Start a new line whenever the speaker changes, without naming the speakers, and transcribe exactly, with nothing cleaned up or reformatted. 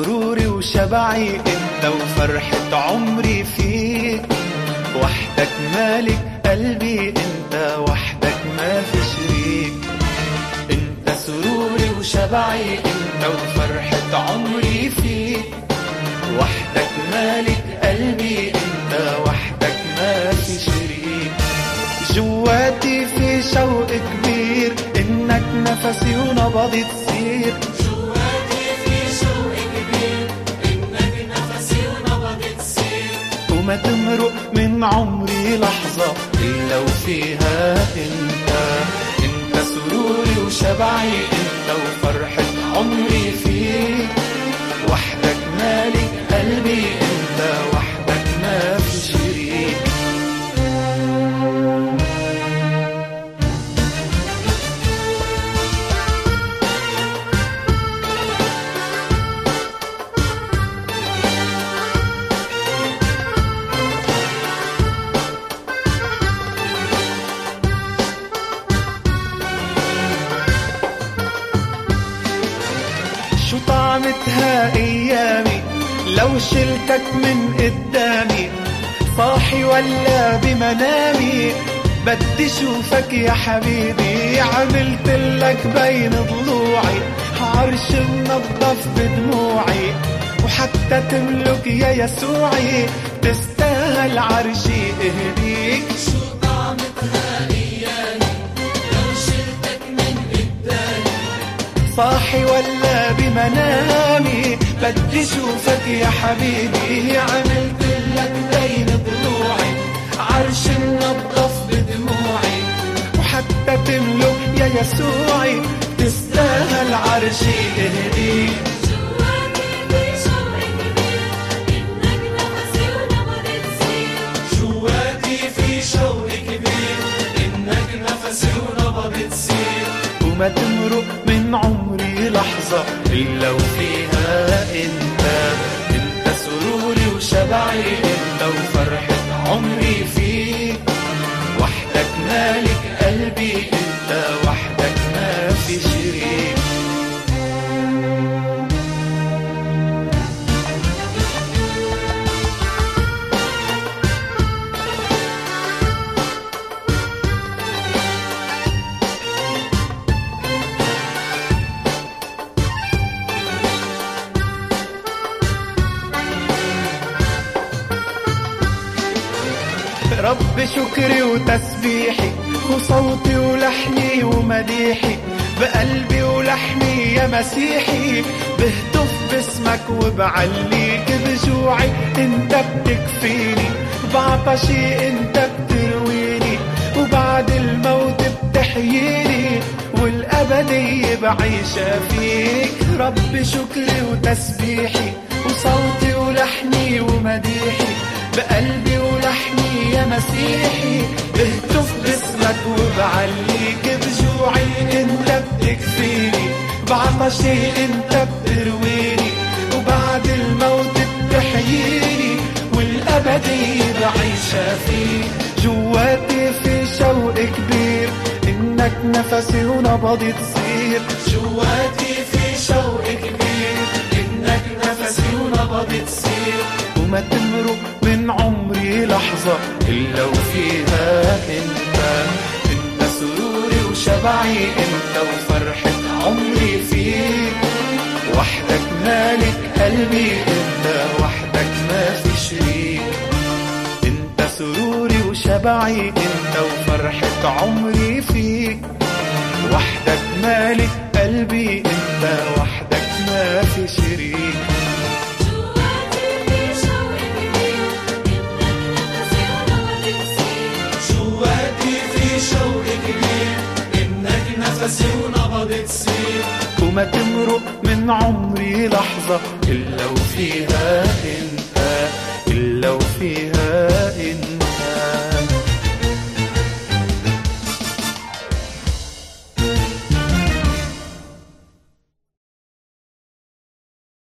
سروري وشبعي انت وفرحة عمري فيك، وحدك مالك قلبي انت وحدك ما في شريك. انت سروري وشبعي انت وفرحة عمري فيك، وحدك مالك قلبي انت وحدك ما في شريك. جواتي في شوق كبير انك نفسي ونبضي تصير،
جواتي في شوق كبير انك نفسي ونبضي تصير،
وما تمرق من عمري لحظة الا وفيها انت. انت سروري وشبعي انت وفرحة عمري فيك، وحدك مالك قلبي انت وحدك ما في شريك. شو طعمتها ايامي لو شلتك من قدامي، صاحي ولا بمنامي بدي شوفك يا حبيبي. عملتلك بين ضلوعي عرش منظف بدموعي، وحتى تملك يا يسوعي تستاهل عرشي اهديك.
شو طعمتها ايامي لو شلتك من قدامي،
صاحي ولا بمنامي بدي شوفك يا حبيبي. عملتلك بين ضلوعي عرش منظف بدموعي، وحتى تملك يا يسوعي تستاهل عرشي اهديك.
جواتي في شوق كبير انك نفسي ونبضي تصير،
وما تمرق من عمري لحظة إلا وفيها انت. انت سروري وشبعي انت وفرحة عمري فيك، وحدك مالك قلبي انت وحدك ما في شريك. رب شكري وتسبيحي وصوتي ولحني ومديحي، بقلبي ولحني يا مسيحي بهتف باسمك وبعليك. بجوعي انت بتكفيني، بعطشي انت بترويني، وبعد الموت بتحييني، والأبدية بعيشها فيك. رب شكري وتسبيحي وصوتي ولحني ومديحي، بقلبي ولحني يا مسيحي بهتف باسمك وبعليك. بجوعي انت بتكفيني، بعطشي انت بترويني، وبعد الموت بتحييني، والأبدية بعيشها فيك. جواتي في شوق كبير انك نفسي ونبضي تصير،
جواتي في شوق كبير انك نفسي ونبضي تصير،
وما تمرق من عمري لحظة إلا وفيها انت. انت سروري وشبعي انت وفرحة عمري فيك، وحدك مالك قلبي انت وحدك ما في شريك. انت سروري وشبعي انت وفرحة عمري فيك، وحدك مالك قلبي انت وحدك ما في شريك.
جواتي في شوق كبير انك نفسي ونبضي تصير،
وما تمرق من عمري لحظة إلا وفيها